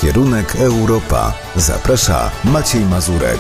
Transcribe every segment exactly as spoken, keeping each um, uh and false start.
Kierunek Europa. Zaprasza Maciej Mazurek.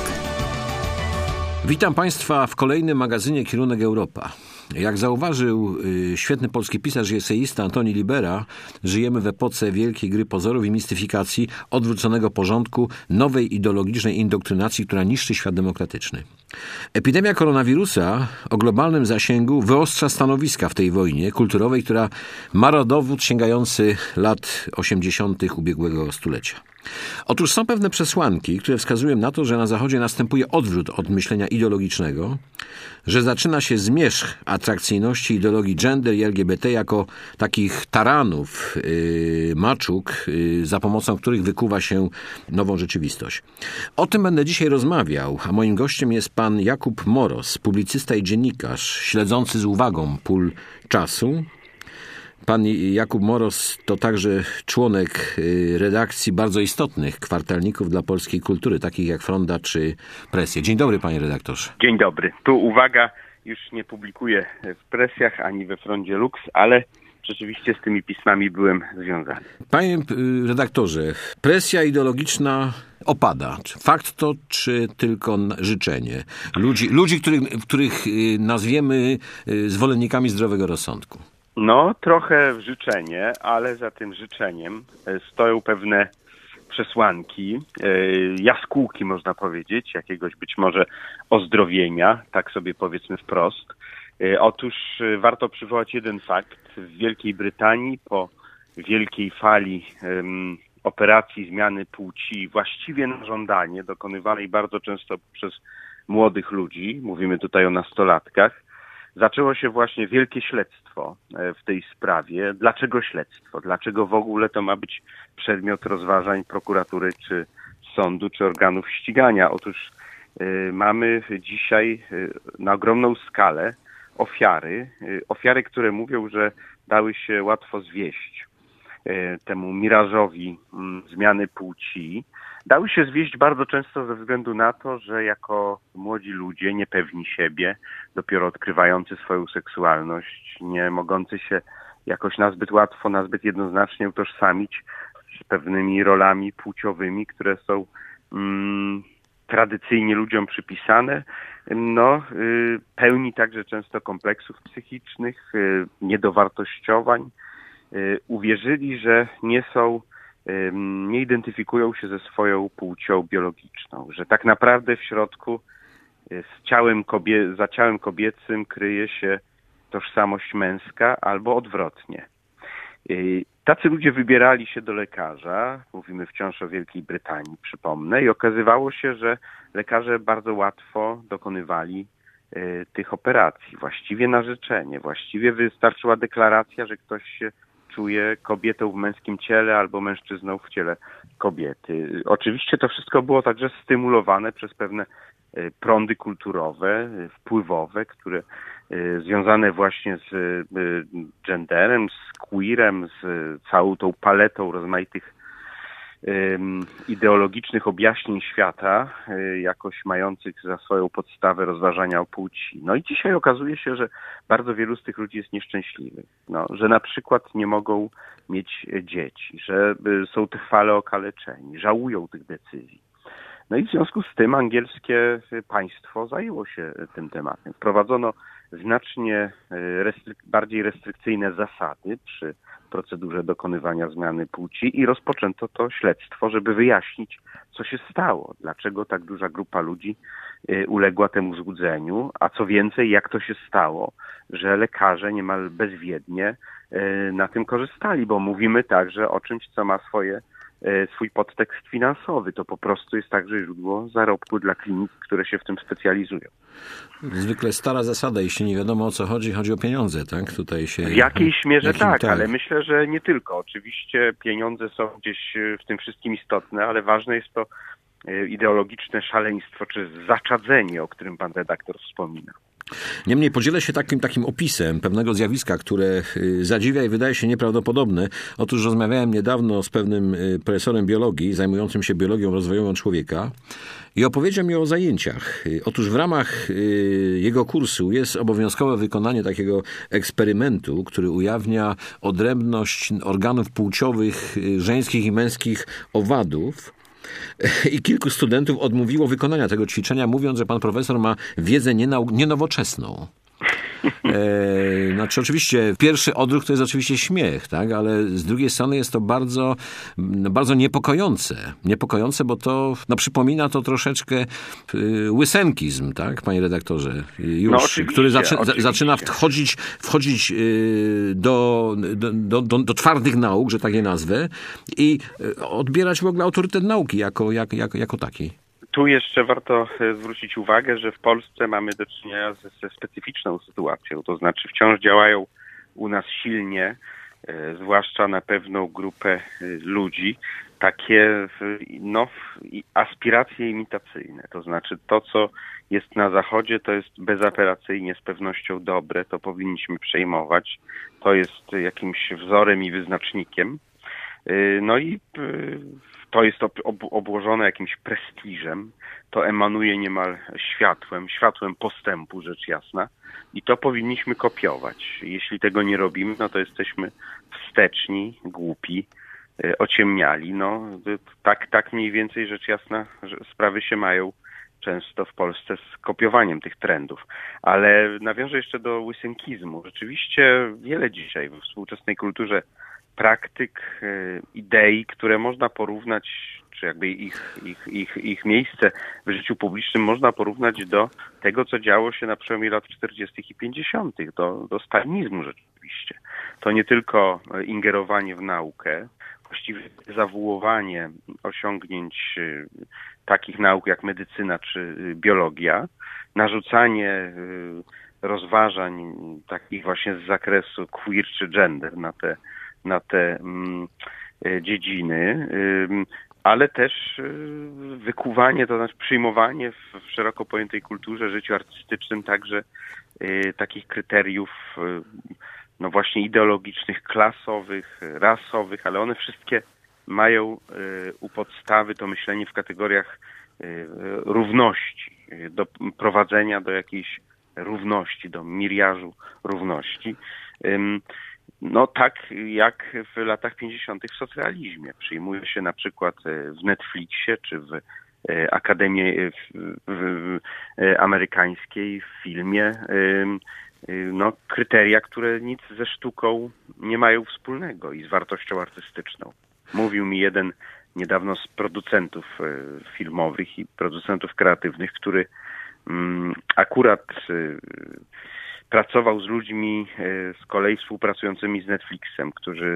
Witam Państwa w kolejnym magazynie Kierunek Europa. Jak zauważył y, świetny polski pisarz i eseista Antoni Libera, żyjemy w epoce wielkiej gry pozorów i mistyfikacji, odwróconego porządku, nowej ideologicznej indoktrynacji, która niszczy świat demokratyczny. Epidemia koronawirusa o globalnym zasięgu wyostrza stanowiska w tej wojnie kulturowej, która ma rodowód sięgający lat osiemdziesiątych ubiegłego stulecia. Otóż są pewne przesłanki, które wskazują na to, że na Zachodzie następuje odwrót od myślenia ideologicznego, że zaczyna się zmierzch atrakcyjności ideologii gender i L G B T jako takich taranów, yy, maczug, yy, za pomocą których wykuwa się nową rzeczywistość. O tym będę dzisiaj rozmawiał, a moim gościem jest pan Jakub Moros, publicysta i dziennikarz, śledzący z uwagą pól czasu. Pan Jakub Moros to także członek redakcji bardzo istotnych kwartalników dla polskiej kultury, takich jak Fronda czy Presja. Dzień dobry, panie redaktorze. Dzień dobry. Tu uwaga, już nie publikuję w Presjach ani we Frondzie Lux, ale rzeczywiście z tymi pismami byłem związany. Panie redaktorze, presja ideologiczna opada. Fakt to, czy tylko życzenie? Ludzi, ludzi których, których nazwiemy zwolennikami zdrowego rozsądku. No, trochę życzenie, ale za tym życzeniem stoją pewne przesłanki, jaskółki można powiedzieć, jakiegoś być może ozdrowienia, tak sobie powiedzmy wprost. Otóż warto przywołać jeden fakt. W Wielkiej Brytanii po wielkiej fali um, operacji zmiany płci, właściwie na żądanie, dokonywanej bardzo często przez młodych ludzi, mówimy tutaj o nastolatkach, zaczęło się właśnie wielkie śledztwo w tej sprawie. Dlaczego śledztwo? Dlaczego w ogóle to ma być przedmiot rozważań prokuratury, czy sądu, czy organów ścigania? Otóż y, mamy dzisiaj y, na ogromną skalę ofiary, y, ofiary, które mówią, że dały się łatwo zwieść y, temu mirażowi y, zmiany płci. Dały się zwieść bardzo często ze względu na to, że jako młodzi ludzie, niepewni siebie, dopiero odkrywający swoją seksualność, nie mogący się jakoś nazbyt łatwo, nazbyt jednoznacznie utożsamić z pewnymi rolami płciowymi, które są mm, tradycyjnie ludziom przypisane, no, y, pełni także często kompleksów psychicznych, y, niedowartościowań, y, uwierzyli, że nie są nie identyfikują się ze swoją płcią biologiczną, że tak naprawdę w środku z ciałem kobie- za ciałem kobiecym kryje się tożsamość męska albo odwrotnie. Tacy ludzie wybierali się do lekarza, mówimy wciąż o Wielkiej Brytanii, przypomnę, i okazywało się, że lekarze bardzo łatwo dokonywali tych operacji, właściwie na życzenie, właściwie wystarczyła deklaracja, że ktoś się czuje kobietą w męskim ciele albo mężczyzną w ciele kobiety. Oczywiście to wszystko było także stymulowane przez pewne prądy kulturowe, wpływowe, które związane właśnie z genderem, z queerem, z całą tą paletą rozmaitych ideologicznych objaśnień świata, jakoś mających za swoją podstawę rozważania o płci. No i dzisiaj okazuje się, że bardzo wielu z tych ludzi jest nieszczęśliwych. No, że na przykład nie mogą mieć dzieci, że są trwale okaleczeni, żałują tych decyzji. No i w związku z tym angielskie państwo zajęło się tym tematem. Wprowadzono znacznie restryk- bardziej restrykcyjne zasady przy procedurze dokonywania zmiany płci i rozpoczęto to śledztwo, żeby wyjaśnić, co się stało, dlaczego tak duża grupa ludzi uległa temu złudzeniu, a co więcej, jak to się stało, że lekarze niemal bezwiednie na tym korzystali, bo mówimy także o czymś, co ma swoje swój podtekst finansowy. To po prostu jest także źródło zarobku dla klinik, które się w tym specjalizują. Zwykle stara zasada, jeśli nie wiadomo o co chodzi, chodzi o pieniądze, tak? Tutaj się... W jakiejś mierze jakim, tak, tak, ale myślę, że nie tylko. Oczywiście pieniądze są gdzieś w tym wszystkim istotne, ale ważne jest to ideologiczne szaleństwo, czy zaczadzenie, o którym pan redaktor wspomina. Niemniej podzielę się takim, takim opisem pewnego zjawiska, które zadziwia i wydaje się nieprawdopodobne. Otóż rozmawiałem niedawno z pewnym profesorem biologii zajmującym się biologią rozwojową człowieka i opowiedział mi o zajęciach. Otóż w ramach jego kursu jest obowiązkowe wykonanie takiego eksperymentu, który ujawnia odrębność organów płciowych żeńskich i męskich owadów. I kilku studentów odmówiło wykonania tego ćwiczenia, mówiąc, że pan profesor ma wiedzę nienau- nienowoczesną. E, znaczy oczywiście pierwszy odruch to jest oczywiście śmiech, tak? Ale z drugiej strony jest to bardzo, bardzo niepokojące. Niepokojące, bo to no, przypomina to troszeczkę y, łysenkizm, tak, panie redaktorze? Już, no, który zaczy, zaczyna wchodzić, wchodzić y, do, do, do, do twardych nauk, że tak je nazwę, i odbierać w ogóle autorytet nauki jako, jak, jako, jako taki. Tu jeszcze warto zwrócić uwagę, że w Polsce mamy do czynienia ze, ze specyficzną sytuacją, to znaczy wciąż działają u nas silnie, e, zwłaszcza na pewną grupę e, ludzi, takie no, aspiracje imitacyjne. To znaczy to, co jest na Zachodzie, to jest bezapelacyjnie z pewnością dobre, to powinniśmy przejmować, to jest jakimś wzorem i wyznacznikiem. E, no i e, to jest obłożone jakimś prestiżem, to emanuje niemal światłem, światłem postępu, rzecz jasna. I to powinniśmy kopiować. Jeśli tego nie robimy, no to jesteśmy wsteczni, głupi, ociemniali. No, tak, tak mniej więcej, rzecz jasna, że sprawy się mają często w Polsce z kopiowaniem tych trendów. Ale nawiążę jeszcze do łysenkizmu. Rzeczywiście wiele dzisiaj we współczesnej kulturze praktyk, idei, które można porównać, czy jakby ich, ich, ich, ich miejsce w życiu publicznym można porównać do tego, co działo się na przełomie lat czterdziestych i pięćdziesiątych, do, do stalinizmu rzeczywiście. To nie tylko ingerowanie w naukę, właściwie zawułowanie osiągnięć takich nauk jak medycyna czy biologia, narzucanie rozważań takich właśnie z zakresu queer czy gender na te na te mm, dziedziny, y, ale też y, wykuwanie, to znaczy przyjmowanie w, w szeroko pojętej kulturze, życiu artystycznym także y, takich kryteriów y, no właśnie ideologicznych, klasowych, rasowych, ale one wszystkie mają y, u podstawy to myślenie w kategoriach y, równości, y, do prowadzenia do jakiejś równości, do miriażu równości. Y, No tak jak w latach pięćdziesiątych w socrealizmie. Przyjmuje się na przykład w Netflixie czy w Akademii w, w, w amerykańskiej, w filmie no, kryteria, które nic ze sztuką nie mają wspólnego i z wartością artystyczną. Mówił mi jeden niedawno z producentów filmowych i producentów kreatywnych, który akurat pracował z ludźmi z kolei współpracującymi z Netflixem, którzy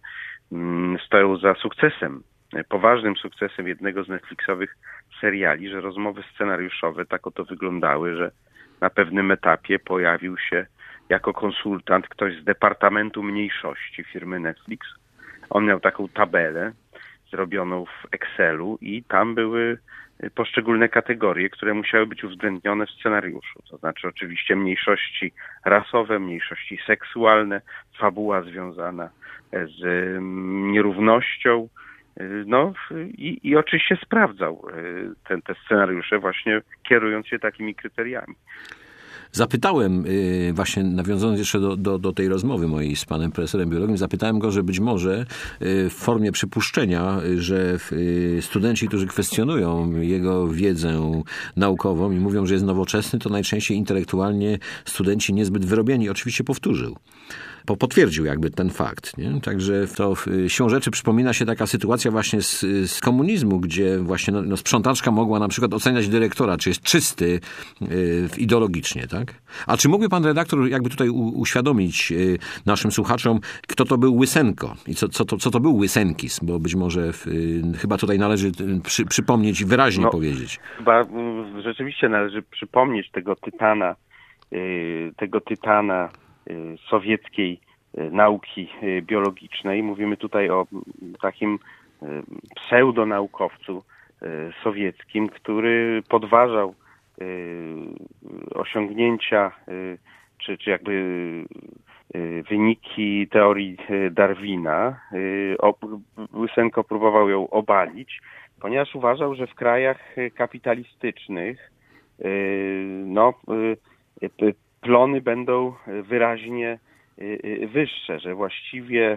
stoją za sukcesem, poważnym sukcesem jednego z Netflixowych seriali, że rozmowy scenariuszowe tak oto wyglądały, że na pewnym etapie pojawił się jako konsultant ktoś z Departamentu Mniejszości firmy Netflix. On miał taką tabelę zrobioną w Excelu i tam były poszczególne kategorie, które musiały być uwzględnione w scenariuszu. To znaczy oczywiście mniejszości rasowe, mniejszości seksualne, fabuła związana z nierównością. No i, i oczywiście sprawdzał ten, te scenariusze właśnie kierując się takimi kryteriami. Zapytałem, właśnie nawiązując jeszcze do, do, do tej rozmowy mojej z panem profesorem biologiem, zapytałem go, że być może w formie przypuszczenia, że studenci, którzy kwestionują jego wiedzę naukową i mówią, że jest nowoczesny, to najczęściej intelektualnie studenci niezbyt wyrobieni. Oczywiście powtórzył. Potwierdził jakby ten fakt. Nie? Także to siłą rzeczy przypomina się taka sytuacja właśnie z, z komunizmu, gdzie właśnie no, no, sprzątaczka mogła na przykład oceniać dyrektora, czy jest czysty yy, ideologicznie, tak? A czy mógłby pan redaktor jakby tutaj u, uświadomić yy, naszym słuchaczom, kto to był Łysenko i co, co, to, co to był łysenkizm? Bo być może yy, chyba tutaj należy przy, przypomnieć i wyraźnie no, powiedzieć. Chyba yy, rzeczywiście należy przypomnieć tego tytana, yy, tego tytana sowieckiej nauki biologicznej. Mówimy tutaj o takim pseudonaukowcu sowieckim, który podważał osiągnięcia, czy, czy jakby wyniki teorii Darwina. Łysenko próbował ją obalić, ponieważ uważał, że w krajach kapitalistycznych no, plony będą wyraźnie wyższe, że właściwie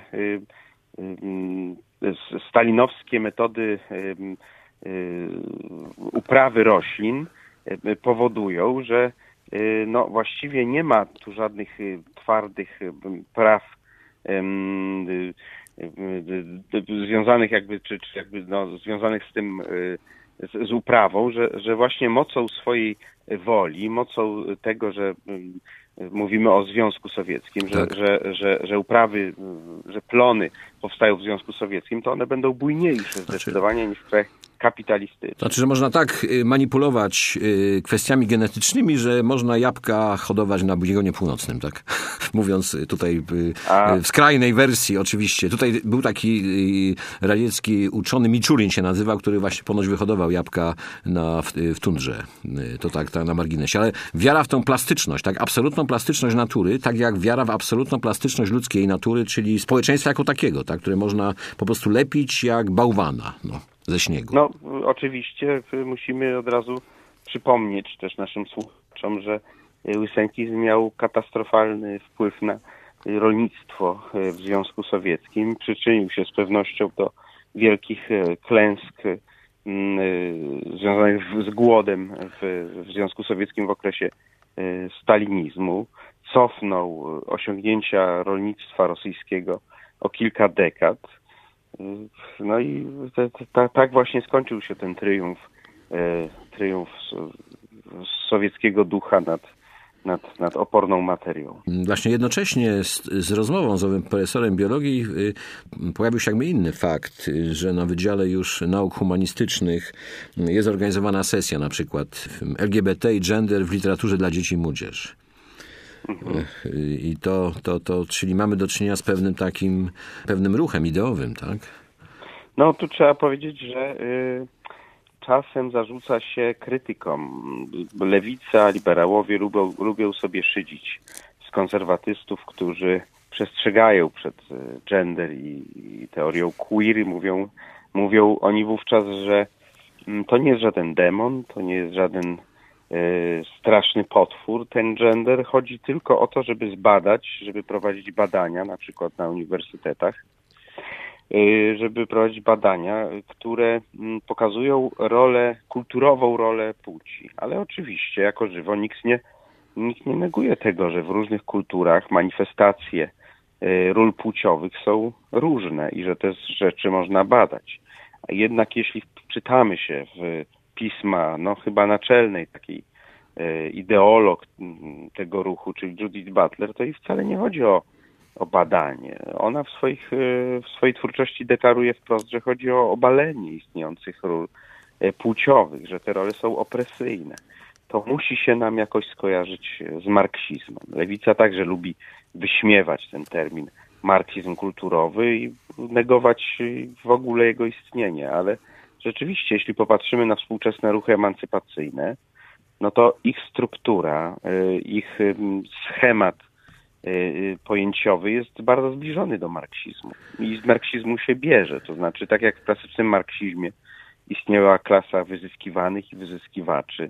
stalinowskie metody uprawy roślin powodują, że no właściwie nie ma tu żadnych twardych praw związanych jakby, czy, czy jakby no, związanych z tym, z, z uprawą, że, że właśnie mocą swojej woli, mocą tego, że mówimy o Związku Sowieckim, że, tak. że, że, że uprawy, że plony powstają w Związku Sowieckim, to one będą bujniejsze zdecydowanie niż w krajach kapitalistycznych. Znaczy, że można tak manipulować kwestiami genetycznymi, że można jabłka hodować na biegunie północnym, tak? Mówiąc tutaj A... w skrajnej wersji oczywiście. Tutaj był taki radziecki uczony, Miczurin się nazywał, który właśnie ponoć wyhodował jabłka na, w, w tundrze. To tak, tak na marginesie. Ale wiara w tą plastyczność, tak? Absolutną plastyczność natury, tak jak wiara w absolutną plastyczność ludzkiej natury, czyli społeczeństwa jako takiego, tak? Które można po prostu lepić jak bałwana, no. Ze śniegu. No, oczywiście musimy od razu przypomnieć też naszym słuchaczom, że łysenkizm miał katastrofalny wpływ na rolnictwo w Związku Sowieckim. Przyczynił się z pewnością do wielkich klęsk związanych z głodem w, w Związku Sowieckim w okresie stalinizmu. Cofnął osiągnięcia rolnictwa rosyjskiego o kilka dekad. No i te, te, tak właśnie skończył się ten triumf, e, triumf sowieckiego ducha nad, nad, nad oporną materią. Właśnie jednocześnie z, z rozmową z owym profesorem biologii y, pojawił się jakby inny fakt, y, że na Wydziale już Nauk Humanistycznych y, jest organizowana sesja na przykład L G B T i gender w literaturze dla dzieci i młodzieży. Mhm. I to, to, to, czyli mamy do czynienia z pewnym takim, pewnym ruchem ideowym, tak? No, tu trzeba powiedzieć, że y, czasem zarzuca się krytykom. Lewica, liberałowie lubią, lubią sobie szydzić z konserwatystów, którzy przestrzegają przed gender i, i teorią queer. Mówią, mówią oni wówczas, że to nie jest żaden demon, to nie jest żaden straszny potwór, ten gender. Chodzi tylko o to, żeby zbadać, żeby prowadzić badania, na przykład na uniwersytetach, żeby prowadzić badania, które pokazują rolę, kulturową rolę płci. Ale oczywiście, jako żywo, nikt nie, nikt nie neguje tego, że w różnych kulturach manifestacje ról płciowych są różne i że te rzeczy można badać. A jednak jeśli czytamy się w pisma, no chyba naczelnej takiej e, ideolog tego ruchu, czyli Judith Butler, to jej wcale nie chodzi o, o badanie. Ona w, swoich, e, w swojej twórczości deklaruje wprost, że chodzi o obalenie istniejących ról e, płciowych, że te role są opresyjne. To musi się nam jakoś skojarzyć z marksizmem. Lewica także lubi wyśmiewać ten termin marksizm kulturowy i negować w ogóle jego istnienie, ale rzeczywiście, jeśli popatrzymy na współczesne ruchy emancypacyjne, no to ich struktura, ich schemat pojęciowy jest bardzo zbliżony do marksizmu. I z marksizmu się bierze. To znaczy, tak jak w klasycznym marksizmie istniała klasa wyzyskiwanych i wyzyskiwaczy,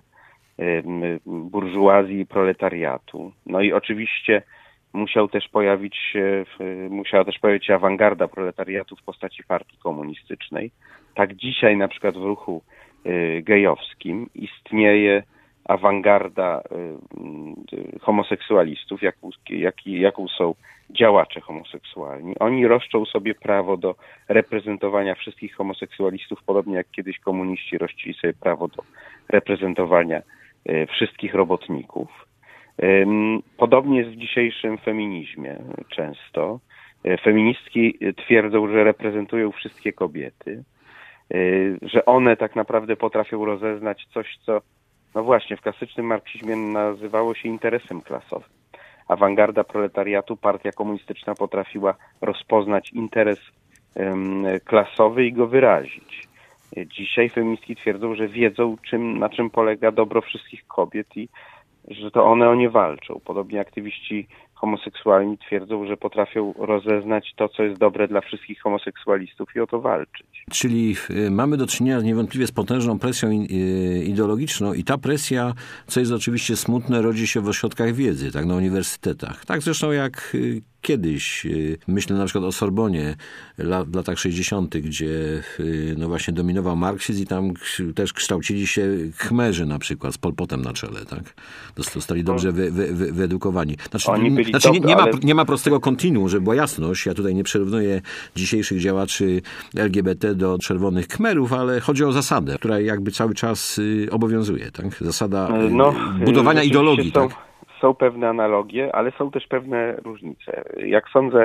burżuazji i proletariatu. No i oczywiście musiał też pojawić się, musiała też pojawić się awangarda proletariatu w postaci partii komunistycznej. Tak dzisiaj na przykład w ruchu gejowskim istnieje awangarda homoseksualistów, jaką, jak, jaką są działacze homoseksualni. Oni roszczą sobie prawo do reprezentowania wszystkich homoseksualistów, podobnie jak kiedyś komuniści rościli sobie prawo do reprezentowania wszystkich robotników. Podobnie jest w dzisiejszym feminizmie często. Feministki twierdzą, że reprezentują wszystkie kobiety, że one tak naprawdę potrafią rozeznać coś, co no właśnie w klasycznym marksizmie nazywało się interesem klasowym. Awangarda proletariatu, partia komunistyczna potrafiła rozpoznać interes klasowy i go wyrazić. Dzisiaj feministki twierdzą, że wiedzą, czym, na czym polega dobro wszystkich kobiet i że to one o nie walczą. Podobnie aktywiści homoseksualni twierdzą, że potrafią rozeznać to, co jest dobre dla wszystkich homoseksualistów i o to walczyć. Czyli mamy do czynienia niewątpliwie z potężną presją ideologiczną i ta presja, co jest oczywiście smutne, rodzi się w ośrodkach wiedzy, tak, na uniwersytetach. Tak zresztą jak kiedyś, myślę na przykład o Sorbonie w latach sześćdziesiątych, gdzie no właśnie dominował marksizm i tam też kształcili się Khmerzy na przykład z Pol Potem na czele, tak? Zostali dobrze wy, wy, wy, wyedukowani. Znaczy, Oni byli znaczy nie, nie, ma, ale... nie ma prostego kontinuum, żeby była jasność. Ja tutaj nie przyrównuję dzisiejszych działaczy L G B T do czerwonych Khmerów, ale chodzi o zasadę, która jakby cały czas obowiązuje, tak? Zasada no, budowania ideologii, są... tak? Są pewne analogie, ale są też pewne różnice. Jak sądzę,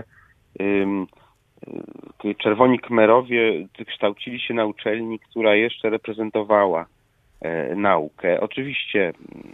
czerwoni Khmerowie kształcili się na uczelni, która jeszcze reprezentowała naukę. Oczywiście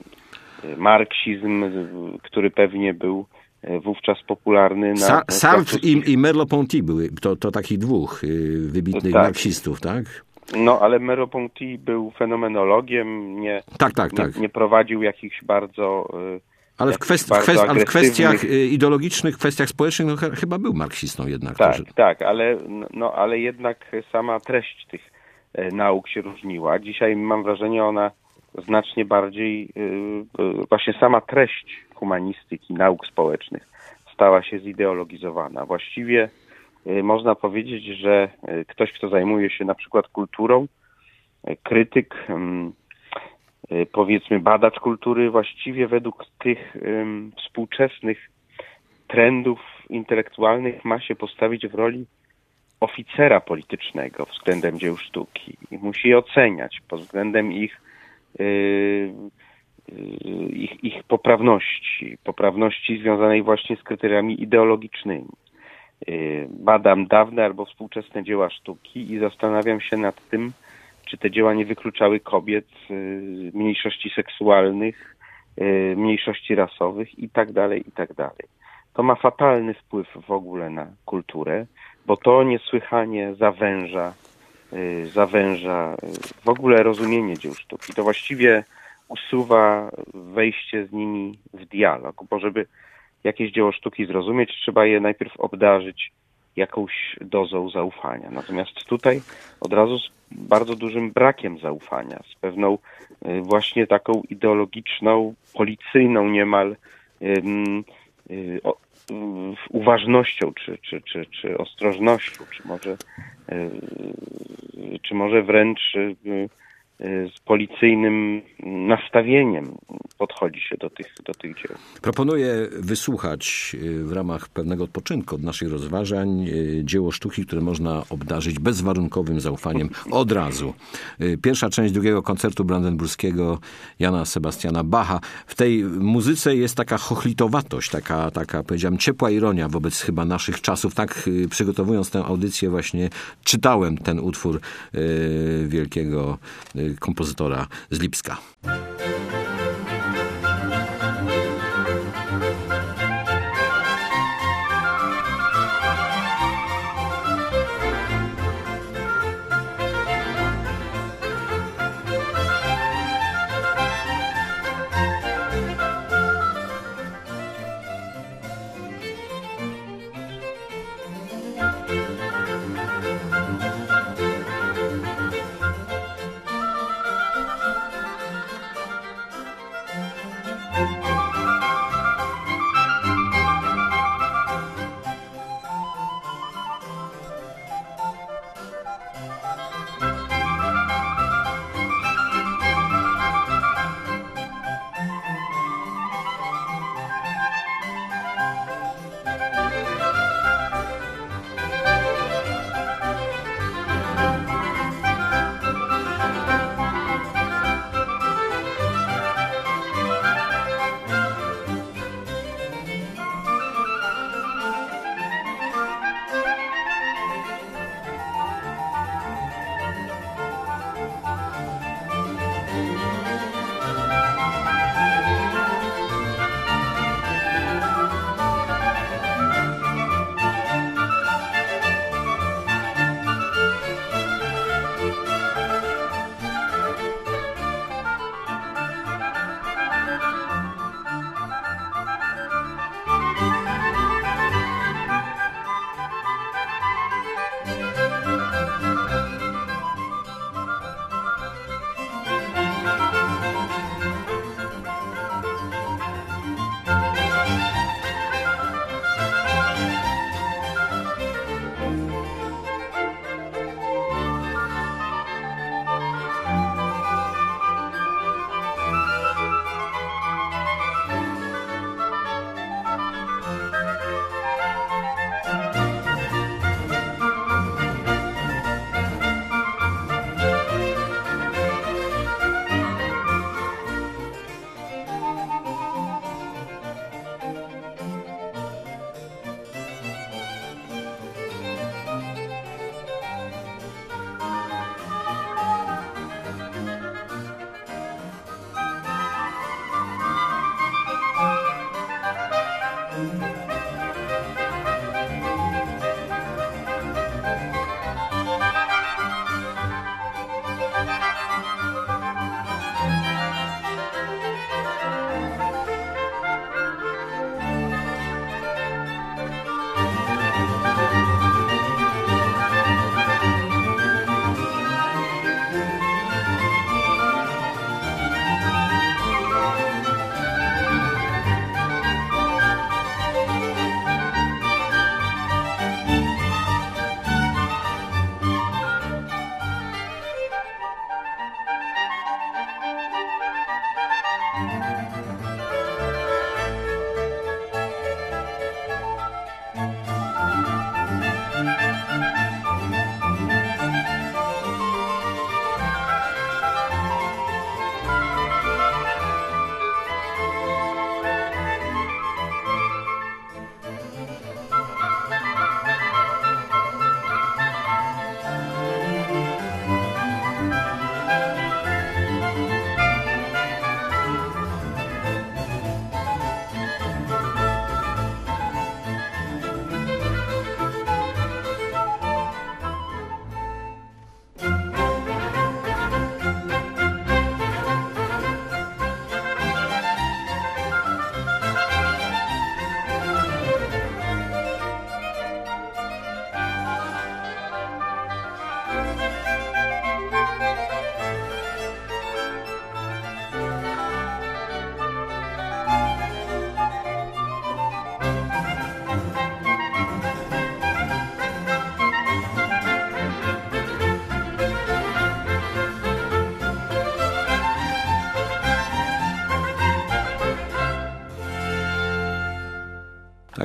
marksizm, który pewnie był wówczas popularny. Na, Sa- Sartre i, i Merleau-Ponty były, to, to takich dwóch wybitnych tak. marksistów, tak? No, ale Merleau-Ponty był fenomenologiem, nie, tak, tak, nie, tak. nie prowadził jakichś bardzo... Ale w, kwest- w, kwest- ale w kwestiach ideologicznych, w kwestiach społecznych no, ch- chyba był marksistą jednak. Tak, że... tak, ale, no, ale jednak sama treść tych e, nauk się różniła. Dzisiaj mam wrażenie, ona znacznie bardziej, e, właśnie sama treść humanistyki, nauk społecznych stała się zideologizowana. Właściwie e, można powiedzieć, że e, ktoś, kto zajmuje się na przykład kulturą, e, krytyk, e, powiedzmy badacz kultury, właściwie według tych um, współczesnych trendów intelektualnych ma się postawić w roli oficera politycznego względem dzieł sztuki. I musi je oceniać pod względem ich, yy, yy, ich, ich poprawności, poprawności związanej właśnie z kryteriami ideologicznymi. Yy, badam dawne albo współczesne dzieła sztuki i zastanawiam się nad tym, czy te dzieła nie wykluczały kobiet, mniejszości seksualnych, mniejszości rasowych i tak dalej, i tak dalej. To ma fatalny wpływ w ogóle na kulturę, bo to niesłychanie zawęża, zawęża w ogóle rozumienie dzieł sztuki. To właściwie usuwa wejście z nimi w dialog, bo żeby jakieś dzieło sztuki zrozumieć, trzeba je najpierw obdarzyć jakąś dozą zaufania. Natomiast tutaj od razu z bardzo dużym brakiem zaufania, z pewną właśnie taką ideologiczną, policyjną niemal um, o, um, uważnością, czy, czy, czy, czy ostrożnością, czy może, um, czy może wręcz um, z policyjnym nastawieniem podchodzi się do tych, do tych dzieł. Proponuję wysłuchać w ramach pewnego odpoczynku od naszych rozważań dzieło sztuki, które można obdarzyć bezwarunkowym zaufaniem od razu. Pierwsza część drugiego koncertu brandenburskiego Jana Sebastiana Bacha. W tej muzyce jest taka chochlitowatość, taka, taka powiedziałem, ciepła ironia wobec chyba naszych czasów. Tak przygotowując tę audycję właśnie czytałem ten utwór wielkiego kompozytora z Lipska.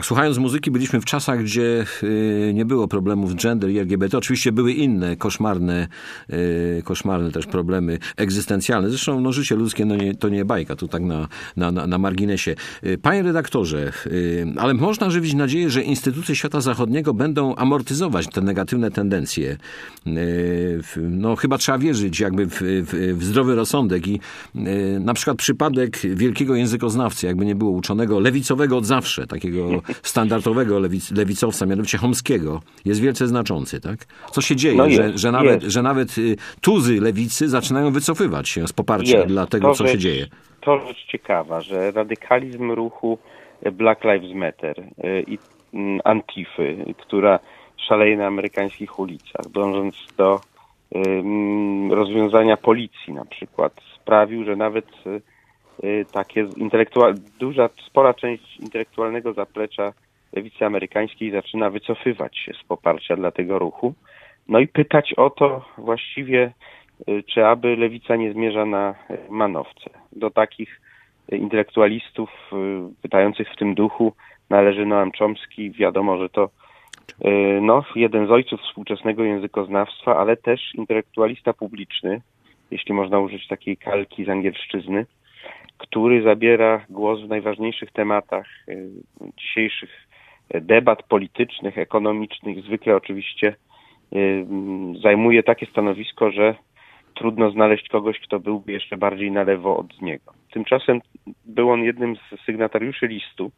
słuchając muzyki byliśmy w czasach, gdzie nie było problemów z gender i L G B T. Oczywiście były inne, koszmarne, koszmarne też problemy egzystencjalne. Zresztą no, życie ludzkie no nie, to nie bajka, to tak na, na, na marginesie. Panie redaktorze, ale można żywić nadzieję, że instytucje świata zachodniego będą amortyzować te negatywne tendencje. No chyba trzeba wierzyć jakby w, w, w zdrowy rozsądek i na przykład przypadek wielkiego językoznawcy, jakby nie było uczonego, lewicowego od zawsze, takiego standardowego lewic, lewicowca, mianowicie Chomskiego, jest wielce znaczący, tak? Co się dzieje, no jest, że, że, nawet, że nawet tuzy lewicy zaczynają wycofywać się z poparcia jest. dla tego, to co rzecz, się dzieje. To rzecz ciekawa, że radykalizm ruchu Black Lives Matter i Antify, która szaleje na amerykańskich ulicach, dążąc do rozwiązania policji na przykład, sprawił, że nawet takie intelektual... duża, spora część intelektualnego zaplecza lewicy amerykańskiej zaczyna wycofywać się z poparcia dla tego ruchu. No i pytać o to właściwie, czy aby lewica nie zmierza na manowce. Do takich intelektualistów pytających w tym duchu należy Noam Chomsky. Wiadomo, że to no, jeden z ojców współczesnego językoznawstwa, ale też intelektualista publiczny, jeśli można użyć takiej kalki z angielszczyzny, który zabiera głos w najważniejszych tematach dzisiejszych debat politycznych, ekonomicznych. Zwykle oczywiście zajmuje takie stanowisko, że trudno znaleźć kogoś, kto byłby jeszcze bardziej na lewo od niego. Tymczasem był on jednym z sygnatariuszy listu,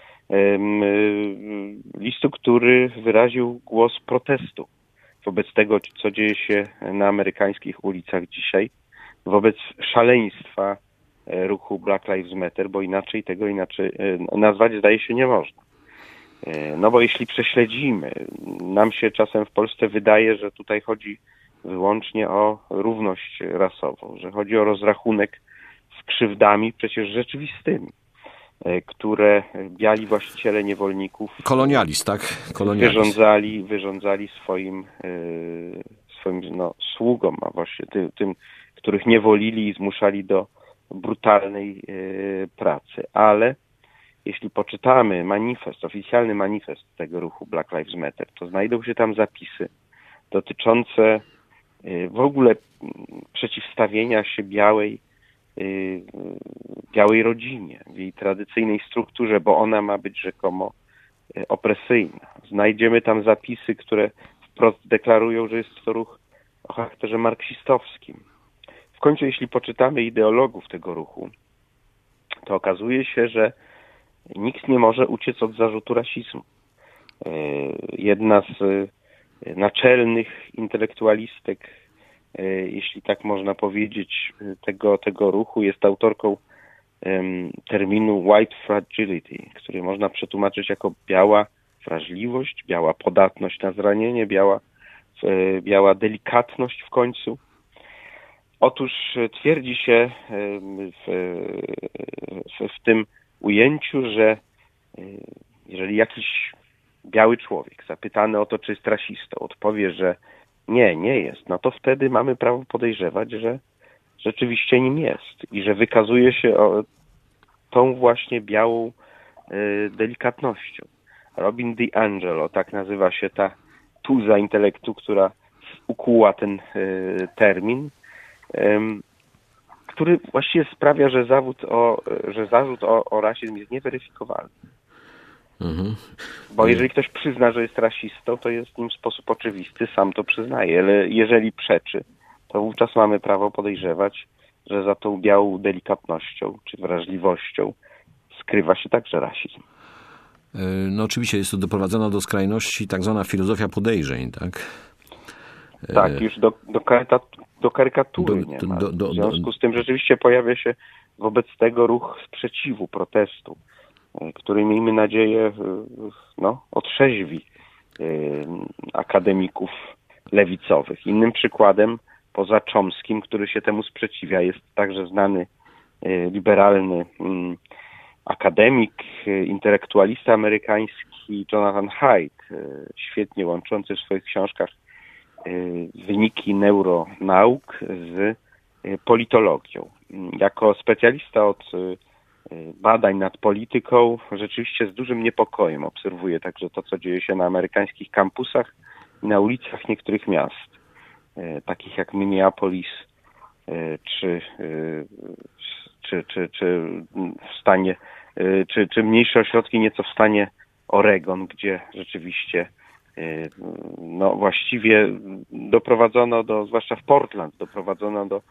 listu, który wyraził głos protestu wobec tego, co dzieje się na amerykańskich ulicach dzisiaj, wobec szaleństwa ruchu Black Lives Matter, bo inaczej tego inaczej nazwać zdaje się nie można. No bo jeśli prześledzimy, nam się czasem w Polsce wydaje, że tutaj chodzi wyłącznie o równość rasową, że chodzi o rozrachunek z krzywdami przecież rzeczywistymi, które biali właściciele niewolników kolonializm, tak? Kolonializm. Wyrządzali, wyrządzali swoim, swoim no, sługom, a właśnie tym, tym, których niewolili i zmuszali do brutalnej pracy. Ale jeśli poczytamy manifest, oficjalny manifest tego ruchu Black Lives Matter, to znajdą się tam zapisy dotyczące w ogóle przeciwstawienia się białej, białej rodzinie w jej tradycyjnej strukturze, bo ona ma być rzekomo opresyjna. Znajdziemy tam zapisy, które wprost deklarują, że jest to ruch o charakterze marksistowskim. W końcu, jeśli poczytamy ideologów tego ruchu, to okazuje się, że nikt nie może uciec od zarzutu rasizmu. Jedna z naczelnych intelektualistek, jeśli tak można powiedzieć, tego, tego ruchu jest autorką terminu white fragility, który można przetłumaczyć jako biała wrażliwość, biała podatność na zranienie, biała, biała delikatność w końcu. Otóż twierdzi się w, w, w tym ujęciu, że jeżeli jakiś biały człowiek zapytany o to, czy jest rasistą, odpowie, że nie, nie jest, no to wtedy mamy prawo podejrzewać, że rzeczywiście nim jest i że wykazuje się o, tą właśnie białą y, delikatnością. Robin DiAngelo, tak nazywa się ta tuza intelektu, która ukuła ten y, termin, y, który właściwie sprawia, że, zawód o, że zarzut o, o rasizm jest nieweryfikowalny. Mhm. Bo jeżeli ktoś przyzna, że jest rasistą, to jest nim w sposób oczywisty, sam to przyznaje, ale jeżeli przeczy, to wówczas mamy prawo podejrzewać, że za tą białą delikatnością czy wrażliwością skrywa się także rasizm. No oczywiście jest to doprowadzona do skrajności tak zwana filozofia podejrzeń, tak? Tak, już do, do, karyta, do karykatury do, nie ma. do, do, w związku z tym rzeczywiście pojawia się wobec tego ruch sprzeciwu, protestu, który, miejmy nadzieję, no, otrzeźwi akademików lewicowych. Innym przykładem, poza Chomskim, który się temu sprzeciwia, jest także znany liberalny akademik, intelektualista amerykański Jonathan Haidt, świetnie łączący w swoich książkach wyniki neuronauk z politologią. Jako specjalista od badań nad polityką rzeczywiście z dużym niepokojem obserwuję także to, co dzieje się na amerykańskich kampusach i na ulicach niektórych miast, takich jak Minneapolis czy, czy, czy, czy w stanie, czy, czy mniejsze ośrodki nieco w stanie Oregon, gdzie rzeczywiście no właściwie doprowadzono do, zwłaszcza w Portland, doprowadzono do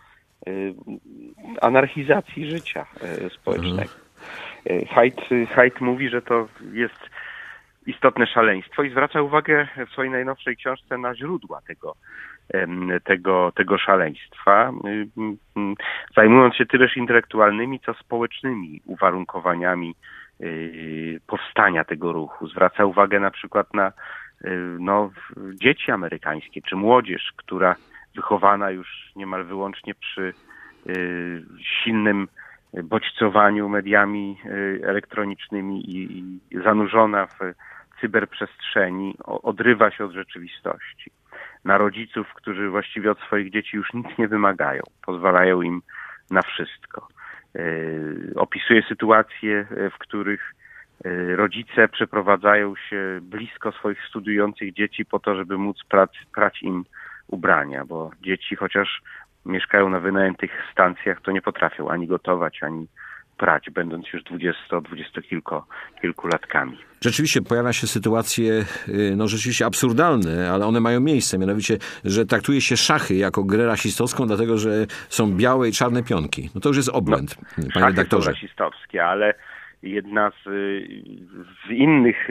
anarchizacji życia społecznego. Haidt, Haidt mówi, że to jest istotne szaleństwo i zwraca uwagę w swojej najnowszej książce na źródła tego, tego, tego szaleństwa, zajmując się tyleż intelektualnymi, co społecznymi uwarunkowaniami powstania tego ruchu. Zwraca uwagę na przykład na no, dzieci amerykańskie, czy młodzież, która wychowana już niemal wyłącznie przy y, silnym bodźcowaniu mediami y, elektronicznymi i, i zanurzona w cyberprzestrzeni, o, odrywa się od rzeczywistości. Na rodziców, którzy właściwie od swoich dzieci już nic nie wymagają, pozwalają im na wszystko. Y, opisuje sytuacje, w których y, rodzice przeprowadzają się blisko swoich studiujących dzieci po to, żeby móc prać, prać im ubrania, bo dzieci, chociaż mieszkają na wynajętych stacjach, to nie potrafią ani gotować, ani prać, będąc już dwudziesto, dwudziestokilkolatkami. Rzeczywiście pojawia się sytuacje, no rzeczywiście absurdalne, ale one mają miejsce, mianowicie, że traktuje się szachy jako grę rasistowską, dlatego, że są białe i czarne pionki. No to już jest obłęd, no, panie redaktorze. Szachy są rasistowskie, ale jedna z, z innych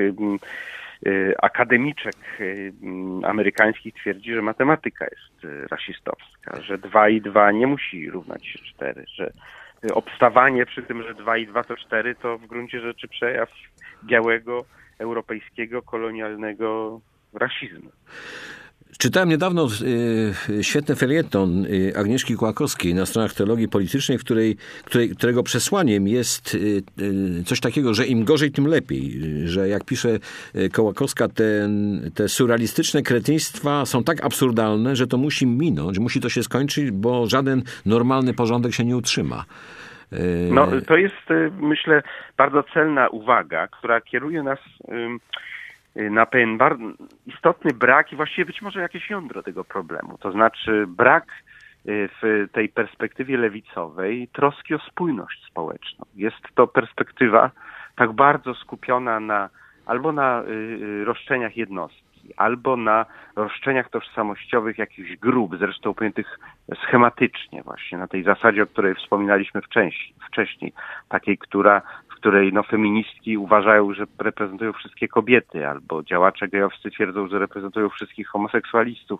akademiczek amerykańskich twierdzi, że matematyka jest rasistowska, że dwa i dwa nie musi równać się cztery, że obstawanie przy tym, że dwa i dwa to cztery, to w gruncie rzeczy przejaw białego, europejskiego, kolonialnego rasizmu. Czytałem niedawno y, świetny felieton y, Agnieszki Kołakowskiej na stronach teologii politycznej, w której, której, którego przesłaniem jest y, y, coś takiego, że im gorzej, tym lepiej. Y, że jak pisze y, Kołakowska, ten, te surrealistyczne kretyństwa są tak absurdalne, że to musi minąć, musi to się skończyć, bo żaden normalny porządek się nie utrzyma. Y... No to jest, myślę, bardzo celna uwaga, która kieruje nas na pewien bardzo istotny brak i właściwie być może jakieś jądro tego problemu. To znaczy brak w tej perspektywie lewicowej troski o spójność społeczną. Jest to perspektywa tak bardzo skupiona na albo na roszczeniach jednostki, albo na roszczeniach tożsamościowych jakichś grup, zresztą pojętych schematycznie właśnie, na tej zasadzie, o której wspominaliśmy wcześniej, wcześniej takiej, która w której no, feministki uważają, że reprezentują wszystkie kobiety, albo działacze gejowscy twierdzą, że reprezentują wszystkich homoseksualistów,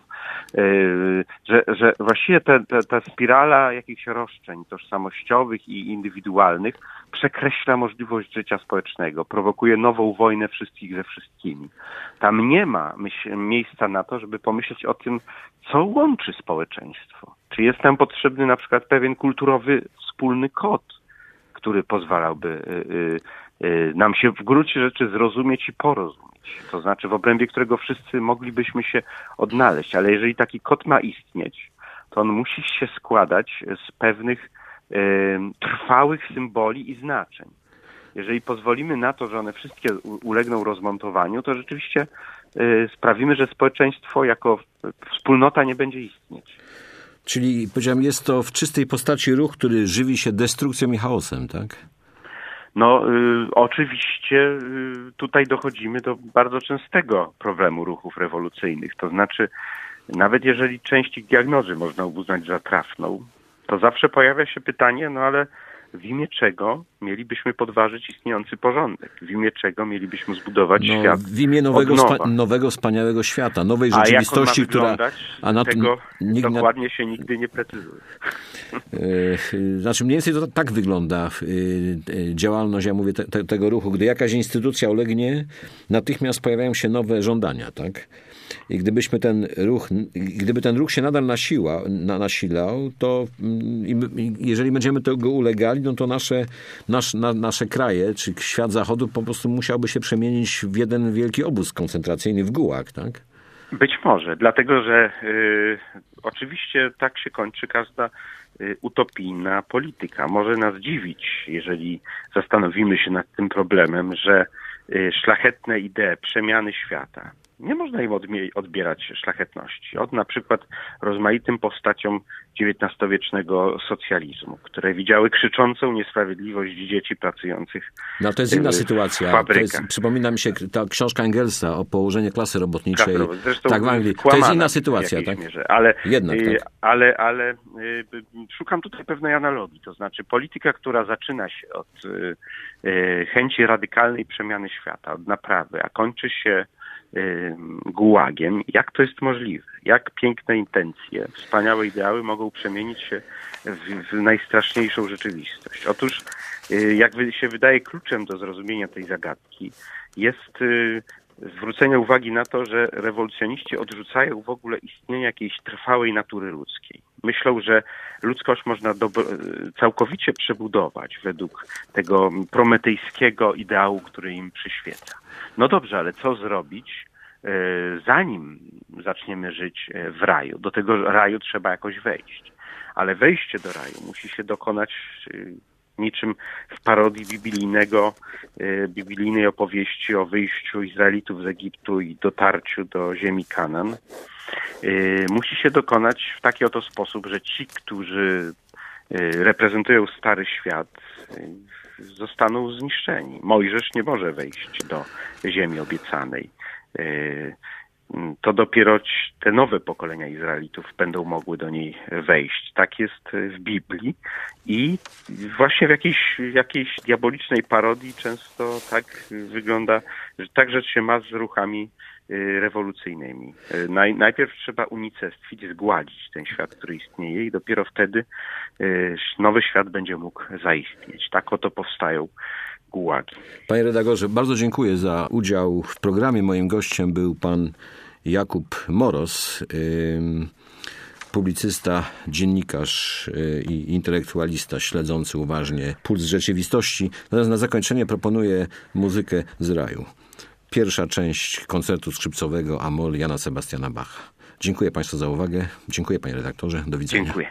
yy, że, że właściwie ta, ta, ta spirala jakichś roszczeń tożsamościowych i indywidualnych przekreśla możliwość życia społecznego, prowokuje nową wojnę wszystkich ze wszystkimi. Tam nie ma myśl, miejsca na to, żeby pomyśleć o tym, co łączy społeczeństwo. Czy jest nam potrzebny na przykład pewien kulturowy wspólny kod, który pozwalałby y, y, nam się w gruncie rzeczy zrozumieć i porozumieć. To znaczy w obrębie którego wszyscy moglibyśmy się odnaleźć. Ale jeżeli taki kod ma istnieć, to on musi się składać z pewnych y, trwałych symboli i znaczeń. Jeżeli pozwolimy na to, że one wszystkie ulegną rozmontowaniu, to rzeczywiście y, sprawimy, że społeczeństwo jako wspólnota nie będzie istnieć. Czyli, powiedziałem, jest to w czystej postaci ruch, który żywi się destrukcją i chaosem, tak? No, y, oczywiście y, tutaj dochodzimy do bardzo częstego problemu ruchów rewolucyjnych. To znaczy, nawet jeżeli część ich diagnozy można uznać za trafną, to zawsze pojawia się pytanie, no ale w imię czego mielibyśmy podważyć istniejący porządek? W imię czego mielibyśmy zbudować no, świat w imię nowego, spa, nowego, wspaniałego świata, nowej rzeczywistości, a jak on ma która... A na tego nikt dokładnie na... się nigdy nie precyzuje. Znaczy mniej więcej to tak wygląda działalność, ja mówię, te, te, tego ruchu. Gdy jakaś instytucja ulegnie, natychmiast pojawiają się nowe żądania, tak? I gdybyśmy ten ruch, gdyby ten ruch się nadal nasila, na, nasilał, to i, jeżeli będziemy tego ulegali, no to nasze, nasz, na, nasze kraje, czy świat zachodu po prostu musiałby się przemienić w jeden wielki obóz koncentracyjny w gułag, tak? Być może, dlatego że y, oczywiście tak się kończy każda utopijna polityka. Może nas dziwić, jeżeli zastanowimy się nad tym problemem, że szlachetne idee przemiany świata, nie można im odbierać szlachetności. Od na przykład rozmaitym postaciom dziewiętnastowiecznego socjalizmu, które widziały krzyczącą niesprawiedliwość dzieci pracujących No to jest inna sytuacja. w fabrykach. To jest, przypomina mi się ta książka Engelsa o położeniu klasy robotniczej. Zresztą tak, w Anglii. To jest inna sytuacja, tak? Mierze. Ale, Jednak, y, tak. ale, ale y, szukam tutaj pewnej analogii. To znaczy polityka, która zaczyna się od y, y, chęci radykalnej przemiany świata, od naprawy, a kończy się gułagiem. Jak to jest możliwe? Jak piękne intencje, wspaniałe ideały mogą przemienić się w, w najstraszniejszą rzeczywistość? Otóż, jak się wydaje, kluczem do zrozumienia tej zagadki jest zwrócenie uwagi na to, że rewolucjoniści odrzucają w ogóle istnienie jakiejś trwałej natury ludzkiej. Myślą, że ludzkość można do, całkowicie przebudować według tego prometejskiego ideału, który im przyświeca. No dobrze, ale co zrobić, zanim zaczniemy żyć w raju? Do tego raju trzeba jakoś wejść. Ale wejście do raju musi się dokonać niczym w parodii biblijnego, biblijnej opowieści o wyjściu Izraelitów z Egiptu i dotarciu do ziemi Kanan. Musi się dokonać w taki oto sposób, że ci, którzy reprezentują Stary Świat, zostaną zniszczeni. Mojżesz nie może wejść do ziemi obiecanej. To dopiero te nowe pokolenia Izraelitów będą mogły do niej wejść. Tak jest w Biblii i właśnie w jakiejś, jakiejś diabolicznej parodii często tak wygląda, że tak rzecz się ma z ruchami rewolucyjnymi. Naj, najpierw trzeba unicestwić, zgładzić ten świat, który istnieje i dopiero wtedy nowy świat będzie mógł zaistnieć. Tak oto powstają gułagi. Panie redaktorze, bardzo dziękuję za udział w programie. Moim gościem był pan Jakub Moros, publicysta, dziennikarz i intelektualista śledzący uważnie puls rzeczywistości. Natomiast na zakończenie proponuję muzykę z raju. Pierwsza część koncertu skrzypcowego A-moll Jana Sebastiana Bacha. Dziękuję Państwu za uwagę. Dziękuję Panie redaktorze. Do widzenia. Dziękuję.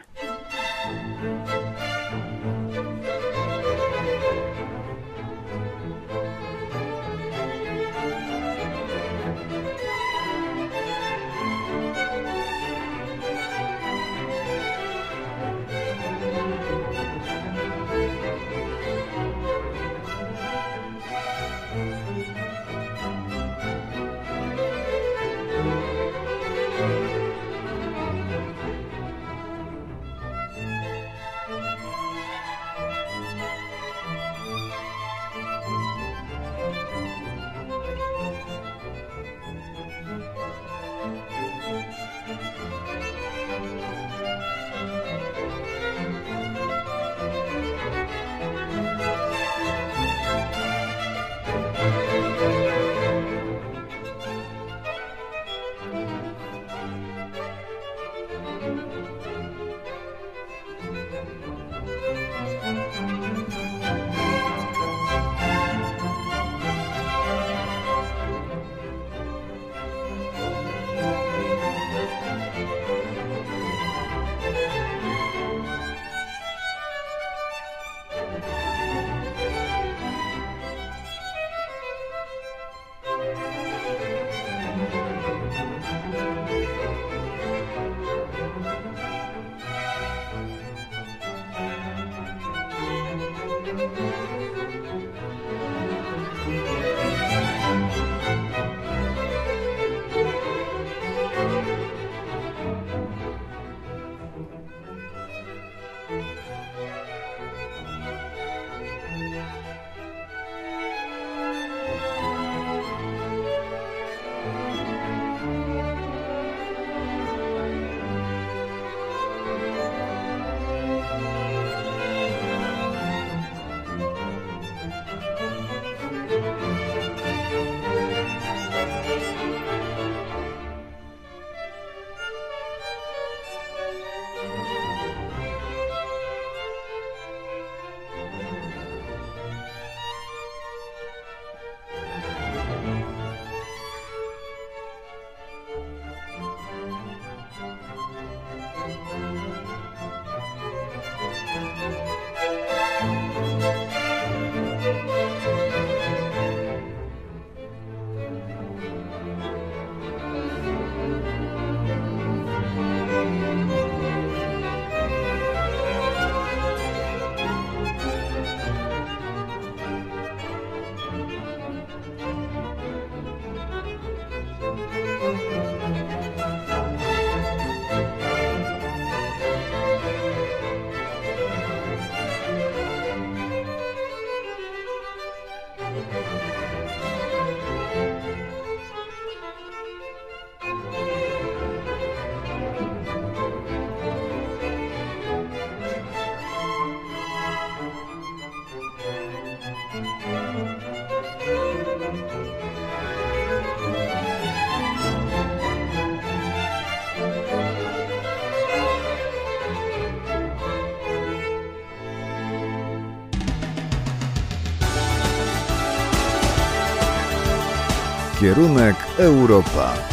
Kierunek Europa.